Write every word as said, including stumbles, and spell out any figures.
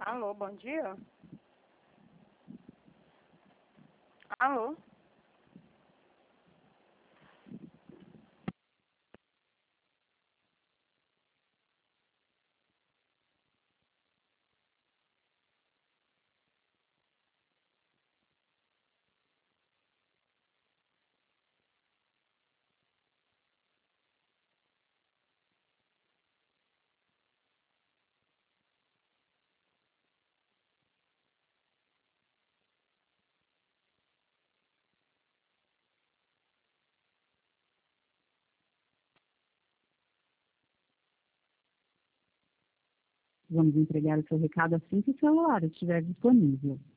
Alô, bom dia. Alô? Vamos entregar o seu recado assim que o celular estiver disponível.